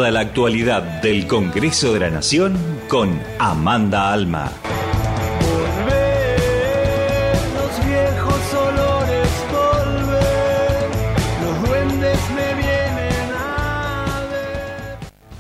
Toda la actualidad del Congreso de la Nación con Amanda Alma. Volver, los viejos olores, volver, los duendes me vienen a ver.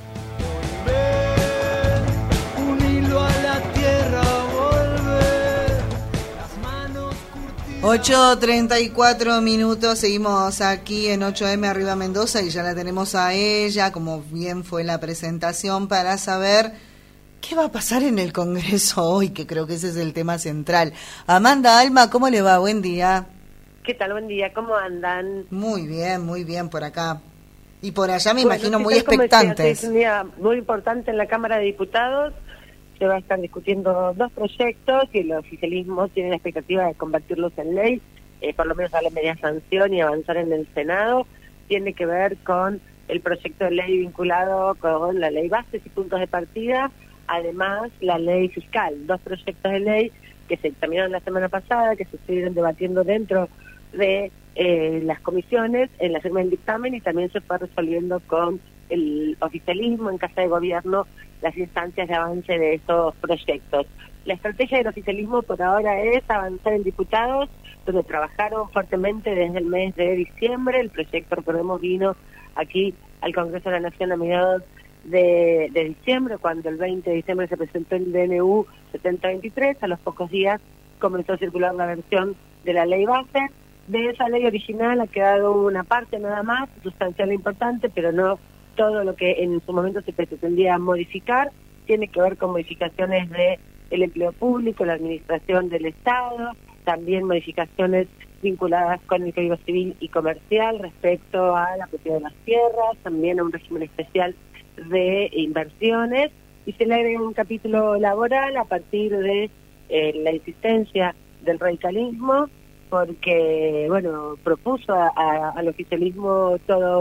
Volver, un hilo a la tierra, volver, las manos curtidas. 8:34 minutos, seguimos aquí en 8M Arriba Mendoza y ya la tenemos a ella, como bien fue la presentación, para saber qué va a pasar en el Congreso hoy, que creo que ese es el tema central. Amanda Alma, ¿cómo le va? Buen día. ¿Qué tal? Buen día, ¿cómo andan? Muy bien por acá. Y por allá me Bueno, imagino sí, muy tal como decía, expectantes. es un día muy importante en la Cámara de Diputados. Se va a estar discutiendo dos proyectos y el oficialismo tiene la expectativa de convertirlos en ley, por lo menos darle media sanción y avanzar en el Senado. Tiene que ver con el proyecto de ley vinculado con la ley bases y puntos de partida, además la ley fiscal, dos proyectos de ley que se examinaron la semana pasada, que se estuvieron debatiendo dentro de las comisiones en la firma del dictamen, y también se fue resolviendo con el oficialismo en Casa de Gobierno las instancias de avance de estos proyectos. La estrategia del oficialismo por ahora es avanzar en diputados, donde trabajaron fuertemente desde el mes de diciembre. El proyecto, recordemos, vino aquí al Congreso de la Nación a mediados de diciembre, cuando el 20 de diciembre se presentó el DNU 7023. A los pocos días comenzó a circular la versión de la ley base. De esa ley original ha quedado una parte nada más, sustancial e importante, pero no todo lo que en su momento se pretendía modificar. Tiene que ver con modificaciones de el empleo público, la administración del Estado, también modificaciones vinculadas con el Código Civil y Comercial respecto a la propiedad de las tierras, también a un régimen especial de inversiones, y se le agrega un capítulo laboral a partir de la insistencia del radicalismo, porque, bueno, propuso al oficialismo todo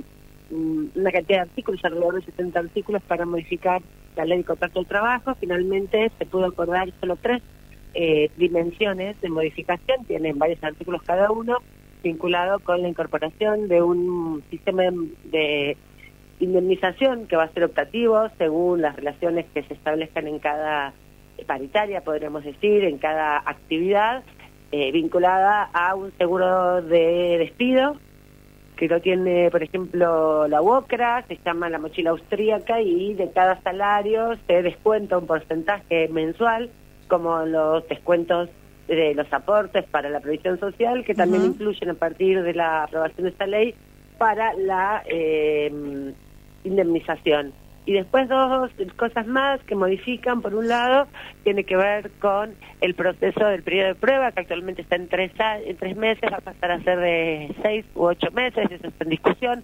una cantidad de artículos, alrededor de 70 artículos, para modificar la ley de contrato de trabajo. Finalmente se pudo acordar solo 3 dimensiones de modificación, tienen varios artículos cada uno, vinculado con la incorporación de un sistema de indemnización que va a ser optativo según las relaciones que se establezcan en cada paritaria, podríamos decir, en cada actividad, vinculada a un seguro de despido, que lo tiene, por ejemplo, la UOCRA, se llama la mochila austríaca, y de cada salario se descuenta un porcentaje mensual, como los descuentos de los aportes para la previsión social, que también incluyen a partir de la aprobación de esta ley para la indemnización. Y después dos cosas más que modifican. Por un lado, tiene que ver con el proceso del periodo de prueba, que actualmente está en 3 meses, va a pasar a ser de 6 u 8 meses, eso está en discusión.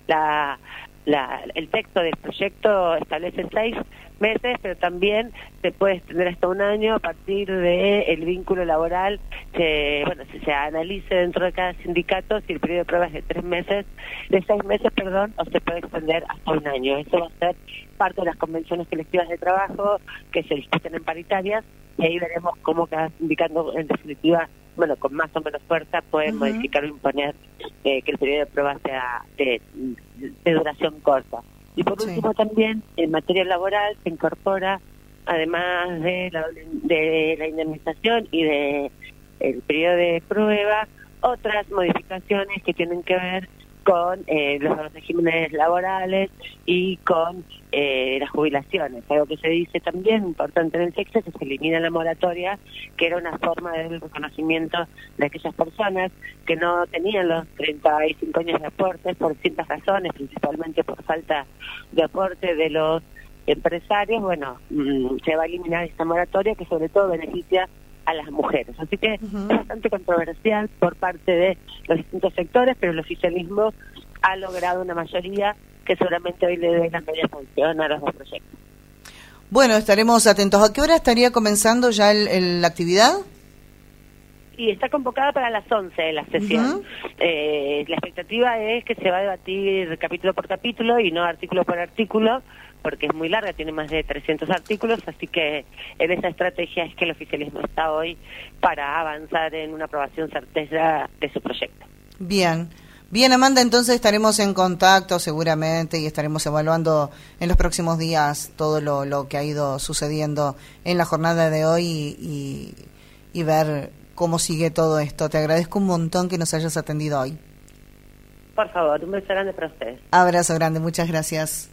El texto del proyecto establece 6 meses, pero también se puede extender hasta 1 año a partir de el vínculo laboral que, bueno, si se analice dentro de cada sindicato, si el periodo de prueba es de 6 meses, o se puede extender hasta 1 año. Eso va a ser parte de las convenciones colectivas de trabajo que se discuten en paritarias, y ahí veremos cómo cada sindicato, en definitiva, bueno, con más o menos fuerza, pueden modificar o imponer que el periodo de prueba sea de duración corta. Y por último, también en materia laboral se incorpora, además de la indemnización y de el periodo de prueba, otras modificaciones que tienen que ver con los regímenes laborales y con las jubilaciones. Algo que se dice también importante en el texto es que se elimina la moratoria, que era una forma del reconocimiento de aquellas personas que no tenían los 35 años de aportes por distintas razones, principalmente por falta de aporte de los empresarios. Bueno, se va a eliminar esta moratoria, que sobre todo beneficia a las mujeres. Así que es bastante controversial por parte de los distintos sectores, pero el oficialismo ha logrado una mayoría que seguramente hoy le dé la media sanción a los dos proyectos. Bueno, estaremos atentos. ¿A qué hora estaría comenzando ya la actividad? Y está convocada para las 11 la sesión. La expectativa es que se va a debatir capítulo por capítulo y no artículo por artículo, porque es muy larga, tiene más de 300 artículos, así que en esa estrategia es que el oficialismo está hoy para avanzar en una aprobación certeza de su proyecto. Bien. Bien, Amanda, entonces estaremos en contacto seguramente y estaremos evaluando en los próximos días todo lo que ha ido sucediendo en la jornada de hoy y ver cómo sigue todo esto. Te agradezco un montón que nos hayas atendido hoy. Por favor, un beso grande para ustedes. Abrazo grande, muchas gracias.